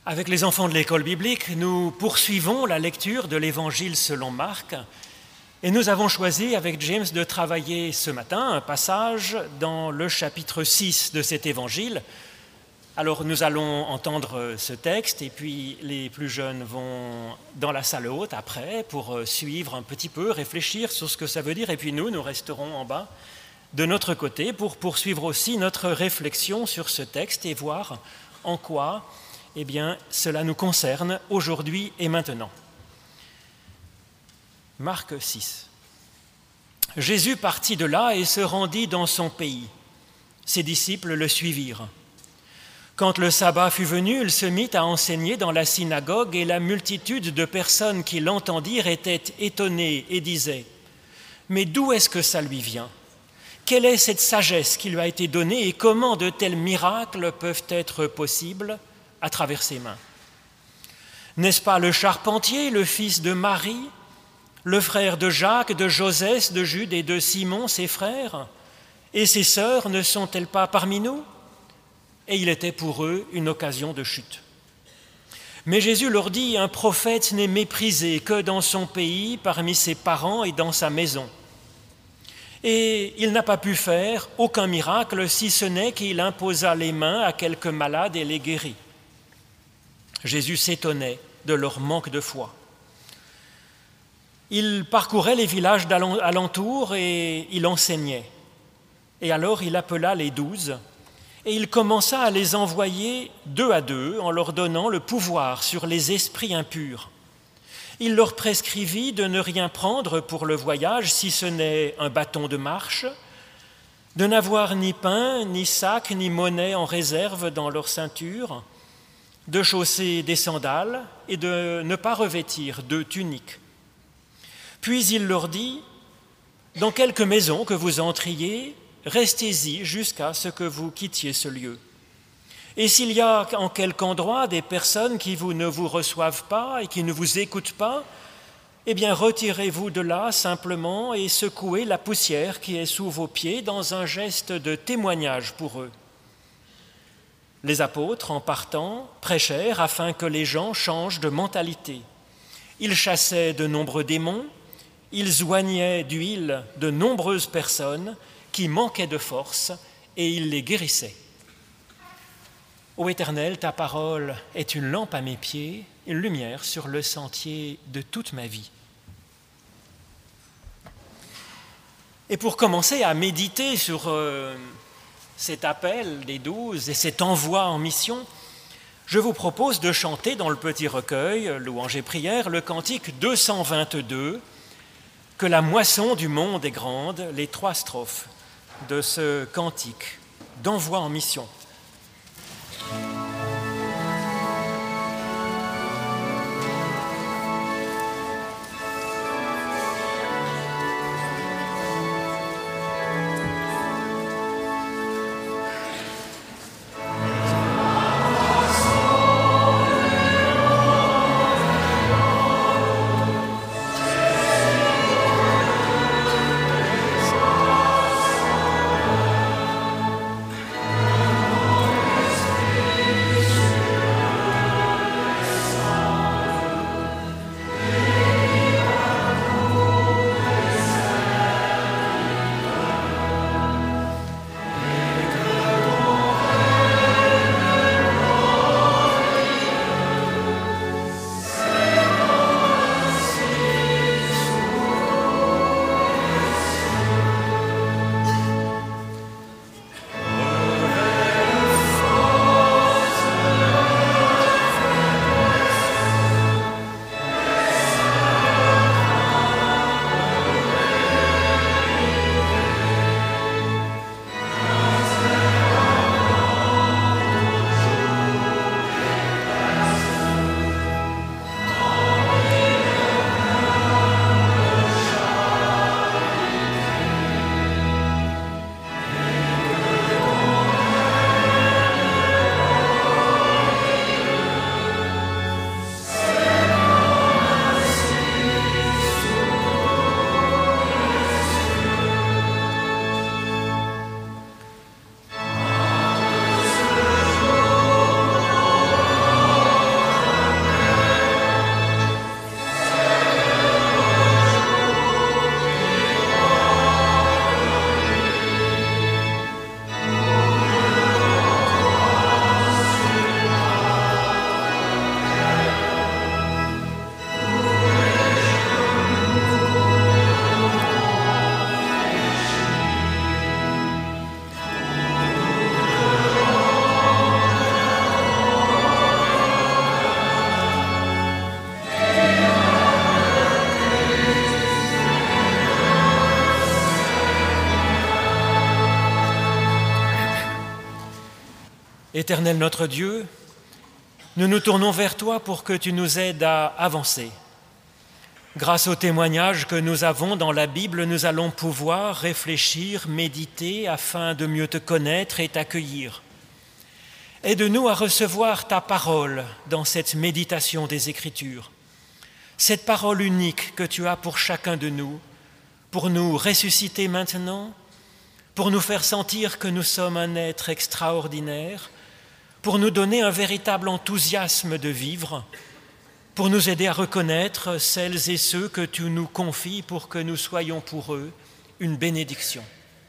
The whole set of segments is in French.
Avec les enfants de l'école biblique, nous poursuivons la lecture de l'Évangile selon Marc et nous avons choisi avec James de travailler ce matin un passage dans le chapitre 6 de cet Évangile. Alors nous allons entendre ce texte et puis les plus jeunes vont dans la salle haute après pour suivre un petit peu, réfléchir sur ce que ça veut dire et puis nous resterons en bas de notre côté pour poursuivre aussi notre réflexion sur ce texte et voir en quoi cela nous concerne aujourd'hui et maintenant. Marc 6. Jésus partit de là et se rendit dans son pays. Ses disciples le suivirent. Quand le sabbat fut venu, il se mit à enseigner dans la synagogue et la multitude de personnes qui l'entendirent étaient étonnées et disaient « Mais d'où est-ce que ça lui vient ? Quelle est cette sagesse qui lui a été donnée et comment de tels miracles peuvent être possibles ? À travers ses mains. N'est-ce pas le charpentier, le fils de Marie, le frère de Jacques, de Josès, de Jude et de Simon, ses frères ? Et ses sœurs ne sont-elles pas parmi nous ? Et il était pour eux une occasion de chute. Mais Jésus leur dit, un prophète n'est méprisé que dans son pays, parmi ses parents et dans sa maison. Et il n'a pas pu faire aucun miracle, si ce n'est qu'il imposa les mains à quelques malades et les guérit. Jésus s'étonnait de leur manque de foi. Il parcourait les villages alentours et il enseignait. Et alors il appela les 12 et il commença à les envoyer 2 à 2 en leur donnant le pouvoir sur les esprits impurs. Il leur prescrivit de ne rien prendre pour le voyage si ce n'est un bâton de marche, de n'avoir ni pain, ni sac, ni monnaie en réserve dans leur ceinture, de chausser des sandales et de ne pas revêtir de tunique. Puis il leur dit, dans quelque maison que vous entriez, restez-y jusqu'à ce que vous quittiez ce lieu. Et s'il y a en quelque endroit des personnes qui ne vous reçoivent pas et qui ne vous écoutent pas, retirez-vous de là simplement et secouez la poussière qui est sous vos pieds dans un geste de témoignage pour eux. Les apôtres, en partant, prêchèrent afin que les gens changent de mentalité. Ils chassaient de nombreux démons, ils oignaient d'huile de nombreuses personnes qui manquaient de force et ils les guérissaient. Ô Éternel, ta parole est une lampe à mes pieds, une lumière sur le sentier de toute ma vie. Et pour commencer à méditer sur cet appel des 12 et cet envoi en mission, je vous propose de chanter dans le petit recueil Louanges et prières le cantique 222, que la moisson du monde est grande, les 3 strophes de ce cantique d'envoi en mission. Éternel notre Dieu, nous nous tournons vers toi pour que tu nous aides à avancer. Grâce aux témoignages que nous avons dans la Bible, nous allons pouvoir réfléchir, méditer afin de mieux te connaître et t'accueillir. Aide-nous à recevoir ta parole dans cette méditation des Écritures, cette parole unique que tu as pour chacun de nous, pour nous ressusciter maintenant, pour nous faire sentir que nous sommes un être extraordinaire, pour nous donner un véritable enthousiasme de vivre, pour nous aider à reconnaître celles et ceux que tu nous confies pour que nous soyons pour eux une bénédiction.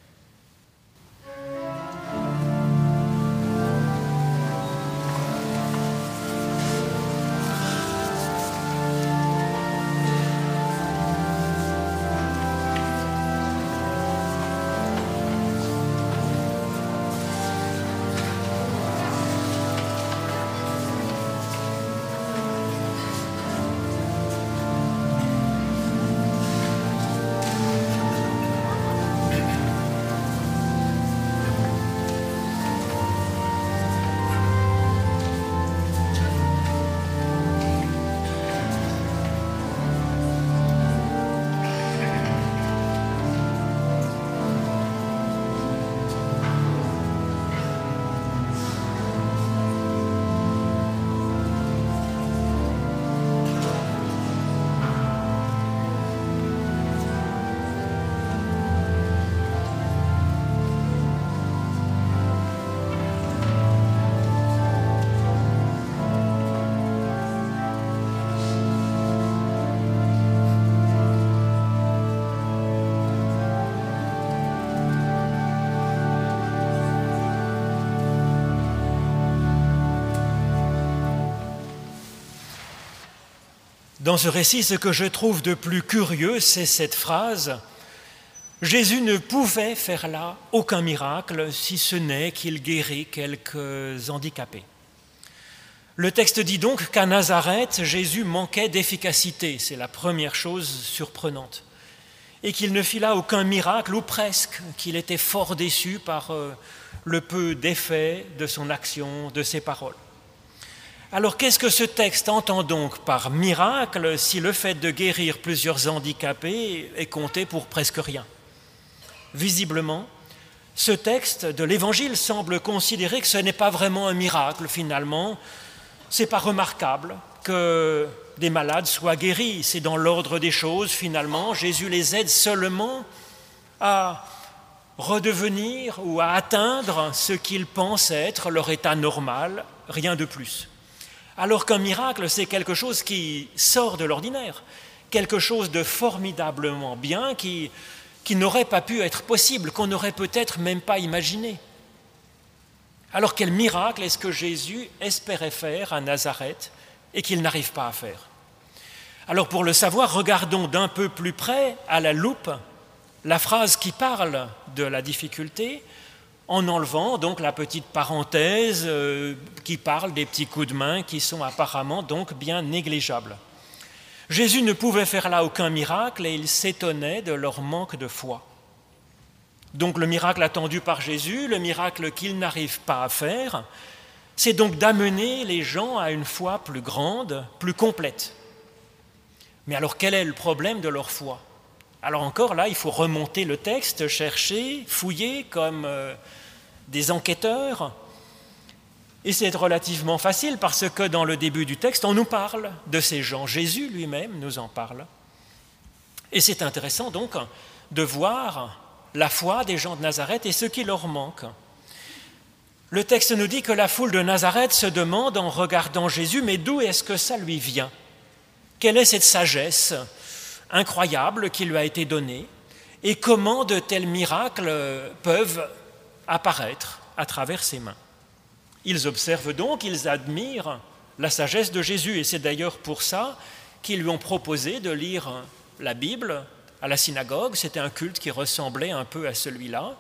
Dans ce récit, ce que je trouve de plus curieux, c'est cette phrase « Jésus ne pouvait faire là aucun miracle, si ce n'est qu'il guérit quelques handicapés ». Le texte dit donc qu'à Nazareth, Jésus manquait d'efficacité, c'est la première chose surprenante, et qu'il ne fit là aucun miracle, ou presque, qu'il était fort déçu par le peu d'effet de son action, de ses paroles. Alors qu'est-ce que ce texte entend donc par miracle si le fait de guérir plusieurs handicapés est compté pour presque rien ? Visiblement, ce texte de l'Évangile semble considérer que ce n'est pas vraiment un miracle finalement, c'est pas remarquable que des malades soient guéris, c'est dans l'ordre des choses finalement, Jésus les aide seulement à redevenir ou à atteindre ce qu'ils pensent être leur état normal, rien de plus. Alors qu'un miracle, c'est quelque chose qui sort de l'ordinaire, quelque chose de formidablement bien qui n'aurait pas pu être possible, qu'on n'aurait peut-être même pas imaginé. Alors quel miracle est-ce que Jésus espérait faire à Nazareth et qu'il n'arrive pas à faire ? Alors pour le savoir, regardons d'un peu plus près, à la loupe, la phrase qui parle de la difficulté, en enlevant donc la petite parenthèse qui parle des petits coups de main qui sont apparemment donc bien négligeables. Jésus ne pouvait faire là aucun miracle et il s'étonnait de leur manque de foi. Donc le miracle attendu par Jésus, le miracle qu'il n'arrive pas à faire, c'est donc d'amener les gens à une foi plus grande, plus complète. Mais alors quel est le problème de leur foi ? Alors encore là, il faut remonter le texte, chercher, fouiller comme des enquêteurs. Et c'est relativement facile parce que dans le début du texte, on nous parle de ces gens. Jésus lui-même nous en parle. Et c'est intéressant donc de voir la foi des gens de Nazareth et ce qui leur manque. Le texte nous dit que la foule de Nazareth se demande en regardant Jésus, mais d'où est-ce que ça lui vient ? Quelle est cette sagesse incroyable qui lui a été donnée et comment de tels miracles peuvent apparaître à travers ses mains. Ils observent donc, ils admirent la sagesse de Jésus et c'est d'ailleurs pour ça qu'ils lui ont proposé de lire la Bible à la synagogue. C'était un culte qui ressemblait un peu à celui-là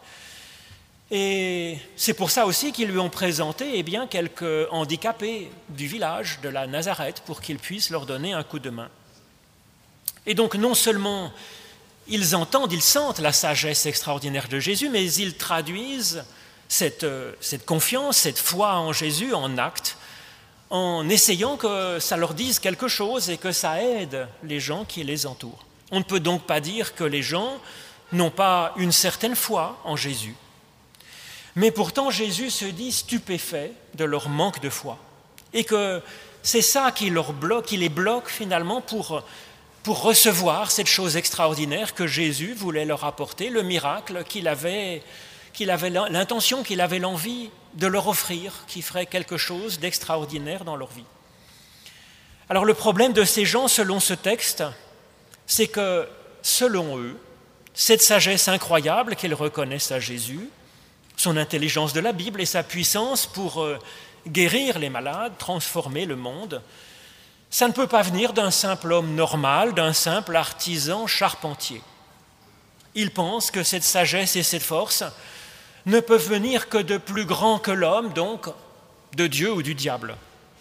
et c'est pour ça aussi qu'ils lui ont présenté quelques handicapés du village de la Nazareth pour qu'ils puissent leur donner un coup de main. Et donc non seulement ils entendent, ils sentent la sagesse extraordinaire de Jésus, mais ils traduisent cette confiance, cette foi en Jésus en acte, en essayant que ça leur dise quelque chose et que ça aide les gens qui les entourent. On ne peut donc pas dire que les gens n'ont pas une certaine foi en Jésus. Mais pourtant, Jésus se dit stupéfait de leur manque de foi. Et que c'est ça qui les bloque finalement pour recevoir cette chose extraordinaire que Jésus voulait leur apporter, le miracle qu'il avait l'intention, qu'il avait l'envie de leur offrir, qui ferait quelque chose d'extraordinaire dans leur vie. Alors le problème de ces gens, selon ce texte, c'est que, selon eux, cette sagesse incroyable qu'ils reconnaissent à Jésus, son intelligence de la Bible et sa puissance pour guérir les malades, transformer le monde, ça ne peut pas venir d'un simple homme normal, d'un simple artisan charpentier. Ils pensent que cette sagesse et cette force ne peuvent venir que de plus grand que l'homme, donc de Dieu ou du diable.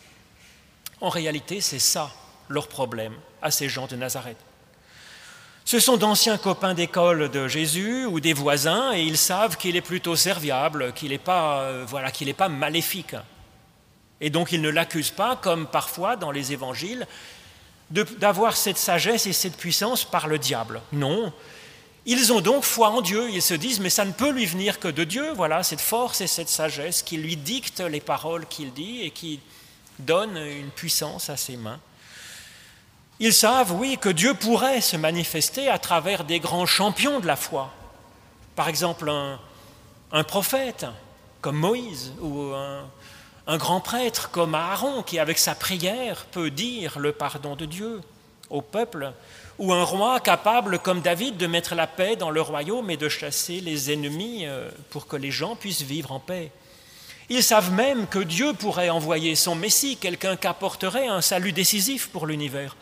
En réalité, c'est ça leur problème à ces gens de Nazareth. Ce sont d'anciens copains d'école de Jésus ou des voisins et ils savent qu'il est plutôt serviable, qu'il n'est pas maléfique. Et donc ils ne l'accusent pas, comme parfois dans les évangiles, d'avoir cette sagesse et cette puissance par le diable. Non, ils ont donc foi en Dieu. Ils se disent, mais ça ne peut lui venir que de Dieu, voilà, cette force et cette sagesse qui lui dicte les paroles qu'il dit et qui donne une puissance à ses mains. Ils savent, oui, que Dieu pourrait se manifester à travers des grands champions de la foi. Par exemple, un prophète comme Moïse ou un grand prêtre comme Aaron qui, avec sa prière, peut dire le pardon de Dieu au peuple, ou un roi capable comme David de mettre la paix dans le royaume et de chasser les ennemis pour que les gens puissent vivre en paix. Ils savent même que Dieu pourrait envoyer son Messie, quelqu'un qui apporterait un salut décisif pour l'univers.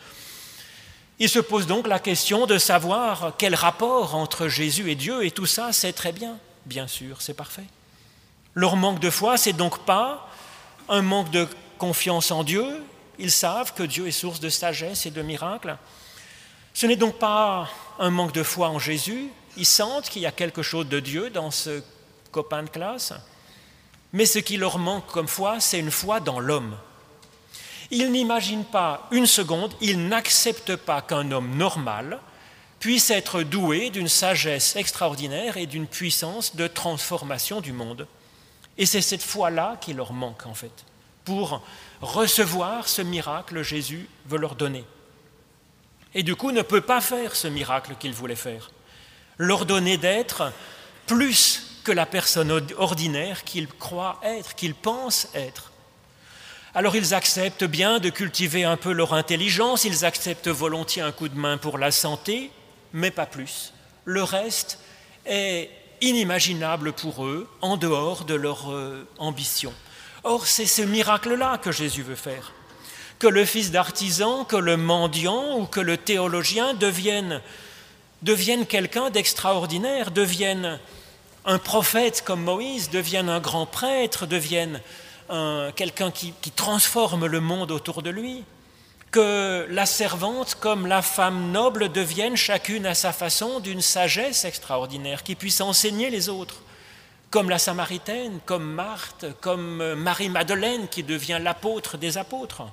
Ils se posent donc la question de savoir quel rapport entre Jésus et Dieu, et tout ça, c'est très bien sûr, c'est parfait. Leur manque de foi, c'est donc pas un manque de confiance en Dieu. Ils savent que Dieu est source de sagesse et de miracles. Ce n'est donc pas un manque de foi en Jésus. Ils sentent qu'il y a quelque chose de Dieu dans ce copain de classe. Mais ce qui leur manque comme foi, c'est une foi dans l'homme. Ils n'imaginent pas une seconde, ils n'acceptent pas qu'un homme normal puisse être doué d'une sagesse extraordinaire et d'une puissance de transformation du monde. Et c'est cette foi-là qui leur manque en fait, pour recevoir ce miracle que Jésus veut leur donner. Et du coup, ne peut pas faire ce miracle qu'il voulait faire, leur donner d'être plus que la personne ordinaire qu'ils croient être, qu'ils pensent être. Alors ils acceptent bien de cultiver un peu leur intelligence, ils acceptent volontiers un coup de main pour la santé, mais pas plus. Le reste est inimaginable pour eux, en dehors de leur ambition. Or, c'est ce miracle-là que Jésus veut faire. Que le fils d'artisan, que le mendiant ou que le théologien devienne quelqu'un d'extraordinaire, devienne un prophète comme Moïse, devienne un grand prêtre, devienne quelqu'un qui transforme le monde autour de lui, que la servante comme la femme noble deviennent chacune à sa façon d'une sagesse extraordinaire, qui puisse enseigner les autres, comme la Samaritaine, comme Marthe, comme Marie-Madeleine qui devient l'apôtre des apôtres,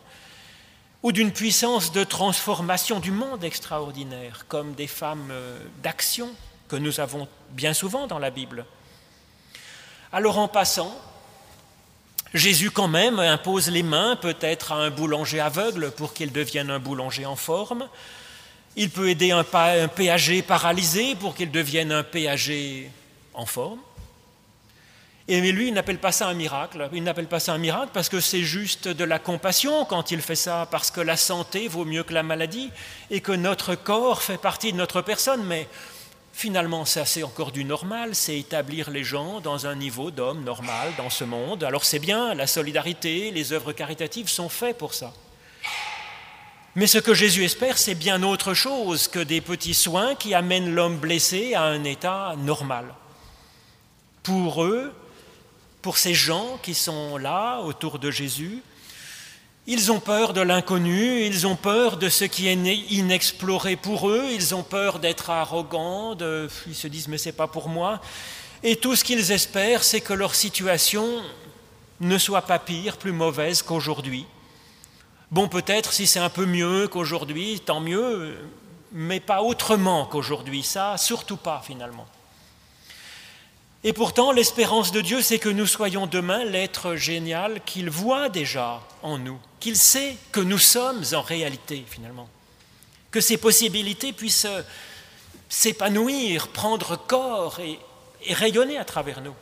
ou d'une puissance de transformation du monde extraordinaire, comme des femmes d'action que nous avons bien souvent dans la Bible. Alors en passant, Jésus quand même impose les mains peut-être à un boulanger aveugle pour qu'il devienne un boulanger en forme. Il peut aider un péager paralysé pour qu'il devienne un péager en forme. Et mais lui, il n'appelle pas ça un miracle. Il n'appelle pas ça un miracle parce que c'est juste de la compassion quand il fait ça, parce que la santé vaut mieux que la maladie et que notre corps fait partie de notre personne. Mais finalement, ça c'est encore du normal, c'est établir les gens dans un niveau d'homme normal dans ce monde. Alors c'est bien, la solidarité, les œuvres caritatives sont faites pour ça. Mais ce que Jésus espère, c'est bien autre chose que des petits soins qui amènent l'homme blessé à un état normal. Pour eux, pour ces gens qui sont là autour de Jésus, ils ont peur de l'inconnu, ils ont peur de ce qui est inexploré pour eux, ils ont peur d'être arrogants, ils se disent « mais c'est pas pour moi ». Et tout ce qu'ils espèrent, c'est que leur situation ne soit pas pire, plus mauvaise qu'aujourd'hui. Bon, peut-être si c'est un peu mieux qu'aujourd'hui, tant mieux, mais pas autrement qu'aujourd'hui, ça, surtout pas finalement. Et pourtant, l'espérance de Dieu, c'est que nous soyons demain l'être génial qu'il voit déjà en nous, qu'il sait que nous sommes en réalité finalement, que ces possibilités puissent s'épanouir, prendre corps et rayonner à travers nous.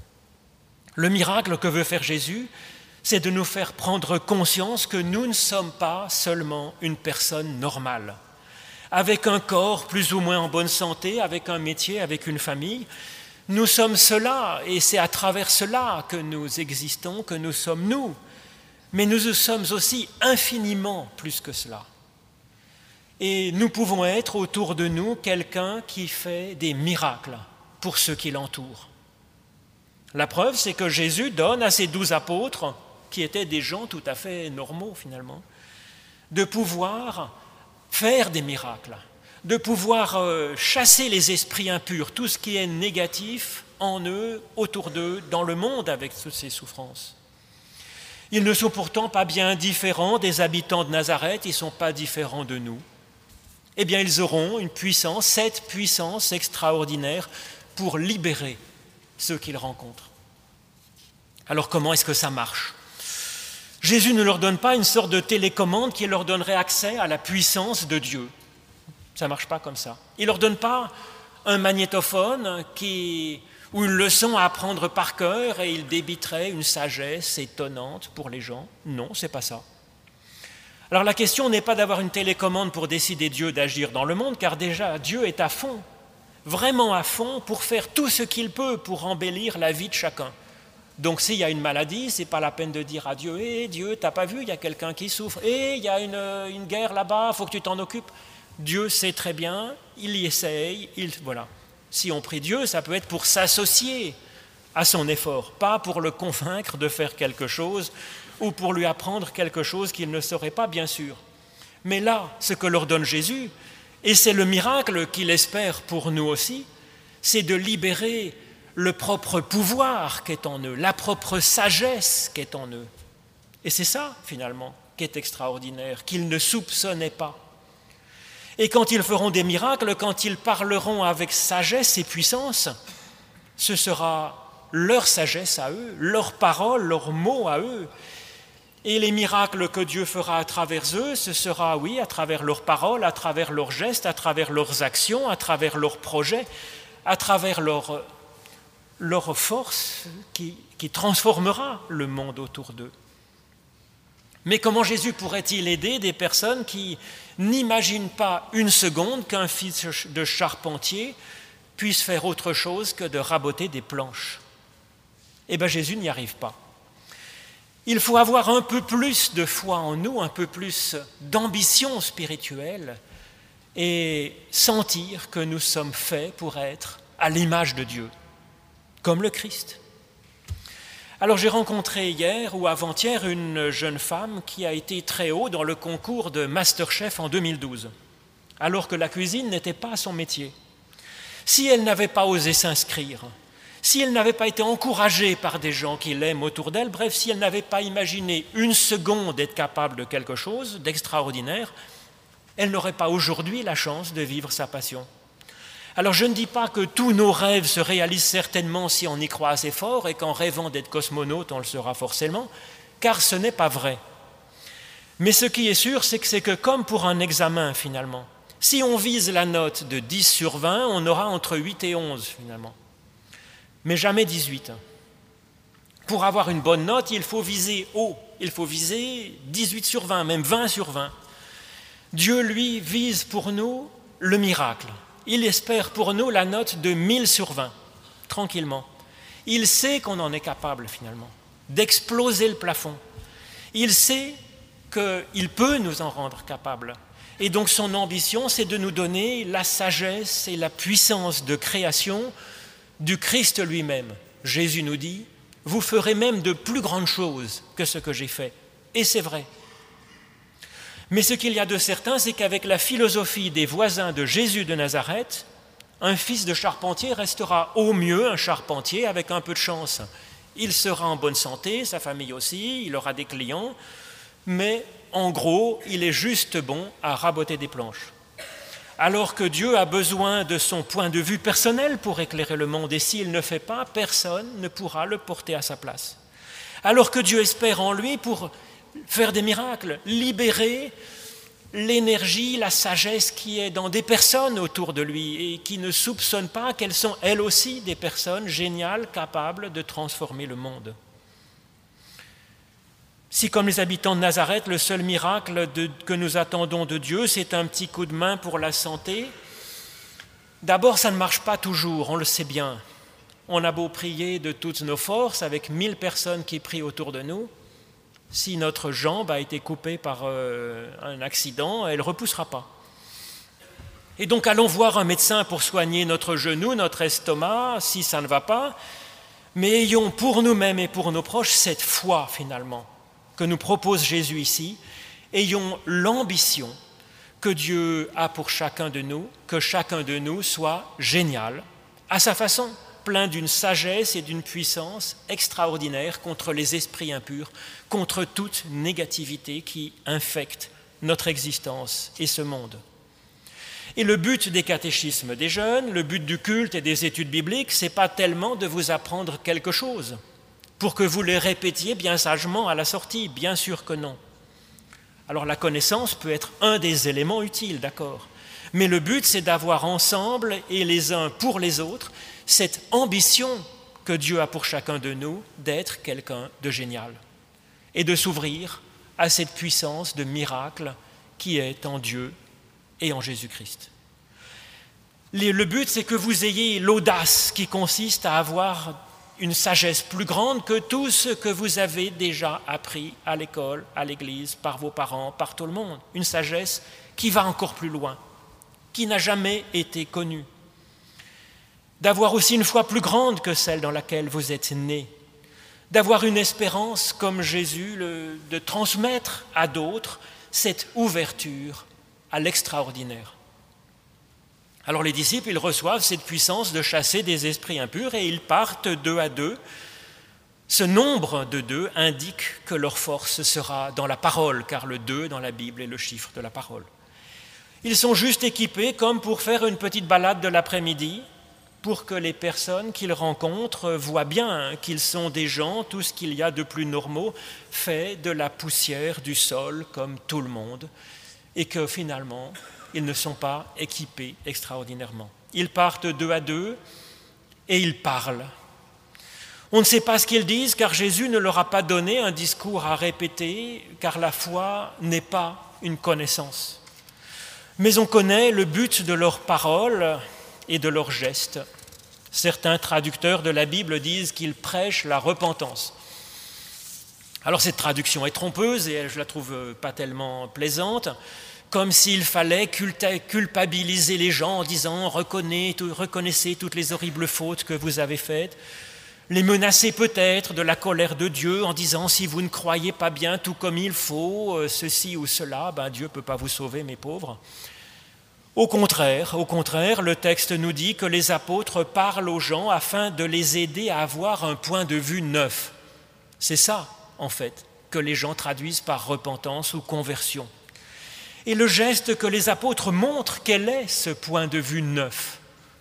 Le miracle que veut faire Jésus, c'est de nous faire prendre conscience que nous ne sommes pas seulement une personne normale, avec un corps plus ou moins en bonne santé, avec un métier, avec une famille. Nous sommes cela, et c'est à travers cela que nous existons, que nous sommes nous. Mais nous sommes aussi infiniment plus que cela. Et nous pouvons être autour de nous quelqu'un qui fait des miracles pour ceux qui l'entourent. La preuve, c'est que Jésus donne à ses 12 apôtres, qui étaient des gens tout à fait normaux finalement, de pouvoir faire des miracles, de pouvoir chasser les esprits impurs, tout ce qui est négatif en eux, autour d'eux, dans le monde avec toutes ces souffrances. Ils ne sont pourtant pas bien différents des habitants de Nazareth, ils ne sont pas différents de nous. Eh bien, ils auront une puissance, cette puissance extraordinaire pour libérer ceux qu'ils rencontrent. Alors comment est-ce que ça marche ? Jésus ne leur donne pas une sorte de télécommande qui leur donnerait accès à la puissance de Dieu. Ça ne marche pas comme ça. Il ne leur donne pas un magnétophone ou une leçon à apprendre par cœur et il débiterait une sagesse étonnante pour les gens. Non, ce n'est pas ça. Alors la question n'est pas d'avoir une télécommande pour décider Dieu d'agir dans le monde, car déjà Dieu est à fond, vraiment à fond, pour faire tout ce qu'il peut pour embellir la vie de chacun. Donc s'il y a une maladie, ce n'est pas la peine de dire à Dieu « Hé Dieu, t'as pas vu, il y a quelqu'un qui souffre. Hé, il y a une guerre là-bas, il faut que tu t'en occupes. » Dieu sait très bien, il y essaye, voilà. Si on prie Dieu, ça peut être pour s'associer à son effort, pas pour le convaincre de faire quelque chose ou pour lui apprendre quelque chose qu'il ne saurait pas, bien sûr. Mais là, ce que leur donne Jésus, et c'est le miracle qu'il espère pour nous aussi, c'est de libérer le propre pouvoir qui est en eux, la propre sagesse qui est en eux. Et c'est ça, finalement, qui est extraordinaire, qu'ils ne soupçonnaient pas. Et quand ils feront des miracles, quand ils parleront avec sagesse et puissance, ce sera leur sagesse à eux, leurs paroles, leurs mots à eux. Et les miracles que Dieu fera à travers eux, ce sera, oui, à travers leurs paroles, à travers leurs gestes, à travers leurs actions, à travers leurs projets, à travers leur force qui transformera le monde autour d'eux. Mais comment Jésus pourrait-il aider des personnes qui n'imaginent pas une seconde qu'un fils de charpentier puisse faire autre chose que de raboter des planches ? Eh bien, Jésus n'y arrive pas. Il faut avoir un peu plus de foi en nous, un peu plus d'ambition spirituelle et sentir que nous sommes faits pour être à l'image de Dieu, comme le Christ. Alors j'ai rencontré hier ou avant-hier une jeune femme qui a été très haut dans le concours de Masterchef en 2012, alors que la cuisine n'était pas son métier. Si elle n'avait pas osé s'inscrire, si elle n'avait pas été encouragée par des gens qui l'aiment autour d'elle, bref, si elle n'avait pas imaginé une seconde être capable de quelque chose d'extraordinaire, elle n'aurait pas aujourd'hui la chance de vivre sa passion. Alors je ne dis pas que tous nos rêves se réalisent certainement si on y croit assez fort et qu'en rêvant d'être cosmonaute, on le sera forcément, car ce n'est pas vrai. Mais ce qui est sûr, c'est que comme pour un examen finalement, si on vise la note de 10 sur 20, on aura entre 8 et 11 finalement. Mais jamais 18. Pour avoir une bonne note, il faut viser haut, il faut viser 18 sur 20, même 20 sur 20. Dieu, lui, vise pour nous le miracle. Il espère pour nous la note de 1000 sur 20, tranquillement. Il sait qu'on en est capable, finalement, d'exploser le plafond. Il sait qu'il peut nous en rendre capables. Et donc son ambition, c'est de nous donner la sagesse et la puissance de création du Christ lui-même. Jésus nous dit, vous ferez même de plus grandes choses que ce que j'ai fait. Et c'est vrai. Mais ce qu'il y a de certain, c'est qu'avec la philosophie des voisins de Jésus de Nazareth, Un fils de charpentier restera au mieux un charpentier avec un peu de chance. Il sera en bonne santé, sa famille aussi, il aura des clients, mais en gros, il est juste bon à raboter des planches. Alors que Dieu a besoin de son point de vue personnel pour éclairer le monde, et s'il ne fait pas, personne ne pourra le porter à sa place. Alors que Dieu espère en lui pour faire des miracles, libérer l'énergie, la sagesse qui est dans des personnes autour de lui et qui ne soupçonnent pas qu'elles sont elles aussi des personnes géniales, capables de transformer le monde. Si, comme les habitants de Nazareth, le seul miracle que nous attendons de Dieu, c'est un petit coup de main pour la santé, d'abord, ça ne marche pas toujours, on le sait bien. On a beau prier de toutes nos forces, avec 1000 personnes qui prient autour de nous, si notre jambe a été coupée par un accident, elle ne repoussera pas. Et donc allons voir un médecin pour soigner notre genou, notre estomac, si ça ne va pas, mais ayons pour nous-mêmes et pour nos proches cette foi finalement que nous propose Jésus ici. Ayons l'ambition que Dieu a pour chacun de nous, que chacun de nous soit génial, à sa façon, plein d'une sagesse et d'une puissance extraordinaire contre les esprits impurs, contre toute négativité qui infecte notre existence et ce monde. Et le but des catéchismes des jeunes, le but du culte et des études bibliques, ce n'est pas tellement de vous apprendre quelque chose, pour que vous les répétiez bien sagement à la sortie, bien sûr que non. Alors la connaissance peut être un des éléments utiles, d'accord, mais le but c'est d'avoir ensemble et les uns pour les autres cette ambition que Dieu a pour chacun de nous d'être quelqu'un de génial et de s'ouvrir à cette puissance de miracle qui est en Dieu et en Jésus-Christ. Le but, c'est que vous ayez l'audace qui consiste à avoir une sagesse plus grande que tout ce que vous avez déjà appris à l'école, à l'église, par vos parents, par tout le monde. Une sagesse qui va encore plus loin, qui n'a jamais été connue. D'avoir aussi une foi plus grande que celle dans laquelle vous êtes nés, d'avoir une espérance comme Jésus, de transmettre à d'autres cette ouverture à l'extraordinaire. Alors les disciples, ils reçoivent cette puissance de chasser des esprits impurs et ils partent 2 à 2. Ce nombre de 2 indique que leur force sera dans la parole, car le 2 dans la Bible est le chiffre de la parole. Ils sont juste équipés comme pour faire une petite balade de l'après-midi, pour que les personnes qu'ils rencontrent voient bien qu'ils sont des gens, tout ce qu'il y a de plus normaux, faits de la poussière du sol comme tout le monde, et que finalement, ils ne sont pas équipés extraordinairement. Ils partent 2 à 2 et ils parlent. On ne sait pas ce qu'ils disent car Jésus ne leur a pas donné un discours à répéter, car la foi n'est pas une connaissance. Mais on connaît le but de leurs paroles et de leurs gestes. Certains traducteurs de la Bible disent qu'ils prêchent la repentance. Alors cette traduction est trompeuse et je la trouve pas tellement plaisante, comme s'il fallait culpabiliser les gens en disant « reconnaissez toutes les horribles fautes que vous avez faites », les menacer peut-être de la colère de Dieu en disant « si vous ne croyez pas bien tout comme il faut, ceci ou cela, Dieu ne peut pas vous sauver, mes pauvres ». Au contraire, le texte nous dit que les apôtres parlent aux gens afin de les aider à avoir un point de vue neuf. C'est ça, en fait, que les gens traduisent par repentance ou conversion. Et le geste que les apôtres montrent, quel est ce point de vue neuf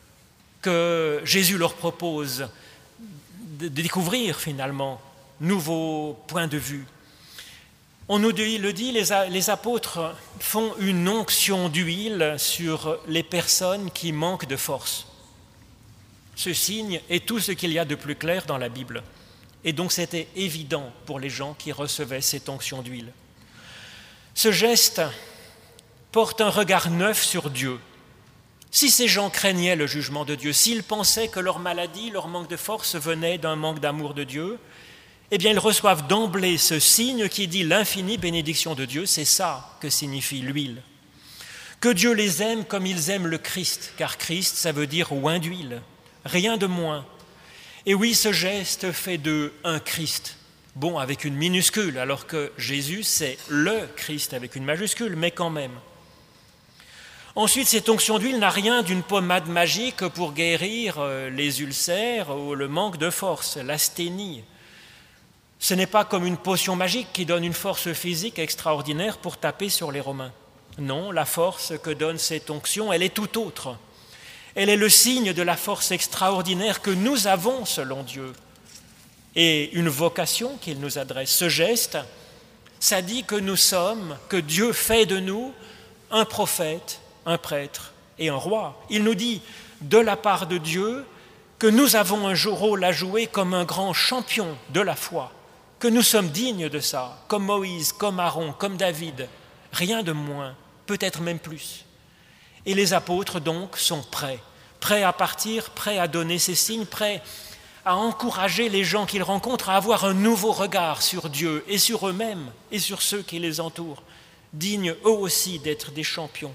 que Jésus leur propose de découvrir finalement, nouveau point de vue. On nous le dit, les apôtres font une onction d'huile sur les personnes qui manquent de force. Ce signe est tout ce qu'il y a de plus clair dans la Bible. Et donc c'était évident pour les gens qui recevaient cette onction d'huile. Ce geste porte un regard neuf sur Dieu. Si ces gens craignaient le jugement de Dieu, s'ils pensaient que leur maladie, leur manque de force venait d'un manque d'amour de Dieu, eh bien ils reçoivent d'emblée ce signe qui dit l'infinie bénédiction de Dieu, c'est ça que signifie l'huile. Que Dieu les aime comme ils aiment le Christ, car Christ, ça veut dire oint d'huile, rien de moins. Et oui, ce geste fait d'eux un Christ, bon, avec une minuscule, alors que Jésus, c'est le Christ avec une majuscule, mais quand même. Ensuite, cette onction d'huile n'a rien d'une pommade magique pour guérir les ulcères ou le manque de force, l'asthénie. Ce n'est pas comme une potion magique qui donne une force physique extraordinaire pour taper sur les Romains. Non, la force que donne cette onction, elle est tout autre. Elle est le signe de la force extraordinaire que nous avons selon Dieu et une vocation qu'il nous adresse. Ce geste, ça dit que nous sommes, que Dieu fait de nous un prophète, un prêtre et un roi. Il nous dit, de la part de Dieu, que nous avons un rôle à jouer comme un grand champion de la foi, que nous sommes dignes de ça, comme Moïse, comme Aaron, comme David, rien de moins, peut-être même plus. Et les apôtres donc sont prêts à partir, prêts à donner ces signes, prêts à encourager les gens qu'ils rencontrent à avoir un nouveau regard sur Dieu et sur eux-mêmes et sur ceux qui les entourent, dignes eux aussi d'être des champions.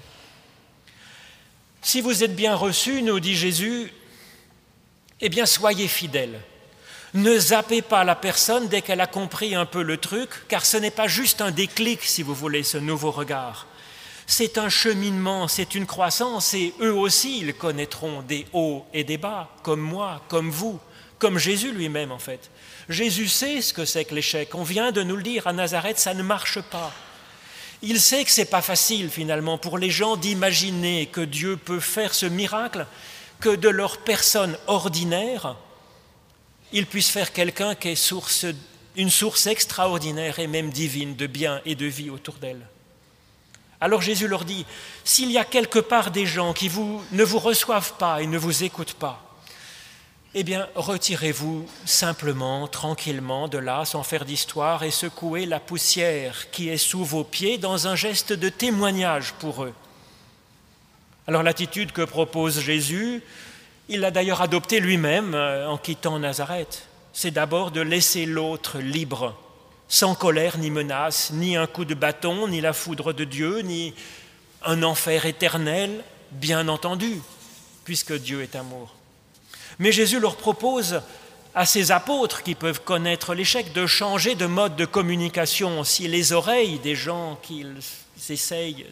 Si vous êtes bien reçus, nous dit Jésus, eh bien soyez fidèles. Ne zappez pas la personne dès qu'elle a compris un peu le truc, car ce n'est pas juste un déclic, si vous voulez, ce nouveau regard. C'est un cheminement, c'est une croissance, et eux aussi, ils connaîtront des hauts et des bas, comme moi, comme vous, comme Jésus lui-même en fait. Jésus sait ce que c'est que l'échec. On vient de nous le dire, à Nazareth, ça ne marche pas. Il sait que ce n'est pas facile finalement pour les gens d'imaginer que Dieu peut faire ce miracle, que de leur personne ordinaire, il puisse faire quelqu'un qui est une source extraordinaire et même divine de bien et de vie autour d'elle. Alors Jésus leur dit, s'il y a quelque part des gens qui ne vous reçoivent pas et ne vous écoutent pas, eh bien retirez-vous simplement, tranquillement de là, sans faire d'histoire, et secouez la poussière qui est sous vos pieds dans un geste de témoignage pour eux. Alors l'attitude que propose Jésus, il l'a d'ailleurs adoptée lui-même en quittant Nazareth. C'est d'abord de laisser l'autre libre, sans colère ni menace, ni un coup de bâton, ni la foudre de Dieu, ni un enfer éternel, bien entendu, puisque Dieu est amour. Mais Jésus leur propose à ses apôtres qui peuvent connaître l'échec de changer de mode de communication. Si les oreilles des gens qu'ils essayent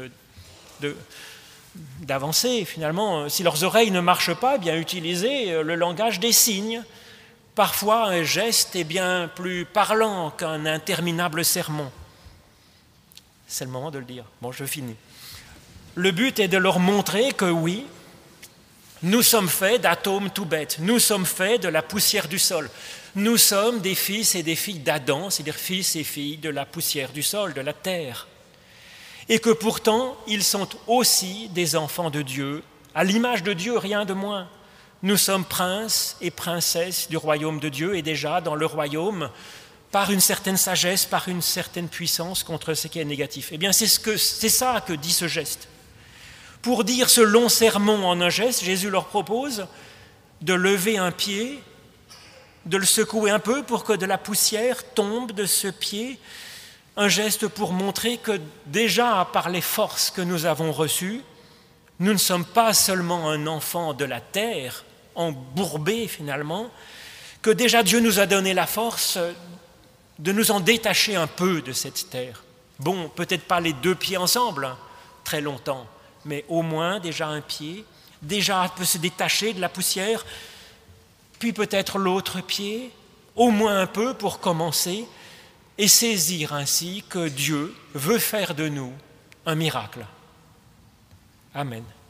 d'avancer, finalement, si leurs oreilles ne marchent pas, eh bien utiliser le langage des signes. Parfois, un geste est bien plus parlant qu'un interminable sermon. C'est le moment de le dire. Bon, je finis. Le but est de leur montrer que oui, nous sommes faits d'atomes tout bêtes. Nous sommes faits de la poussière du sol. Nous sommes des fils et des filles d'Adam, c'est-à-dire fils et filles de la poussière du sol, de la terre. Et que pourtant, ils sont aussi des enfants de Dieu, à l'image de Dieu, rien de moins. Nous sommes princes et princesses du royaume de Dieu et déjà dans le royaume, par une certaine sagesse, par une certaine puissance contre ce qui est négatif. Eh bien, c'est ça que dit ce geste. Pour dire ce long sermon en un geste, Jésus leur propose de lever un pied, de le secouer un peu pour que de la poussière tombe de ce pied, un geste pour montrer que déjà par les forces que nous avons reçues, nous ne sommes pas seulement un enfant de la terre, embourbé finalement, que déjà Dieu nous a donné la force de nous en détacher un peu de cette terre. Bon, peut-être pas les deux pieds ensemble, très longtemps, mais au moins déjà un pied, déjà peut se détacher de la poussière, puis peut-être l'autre pied, au moins un peu pour commencer, et saisir ainsi que Dieu veut faire de nous un miracle. Amen.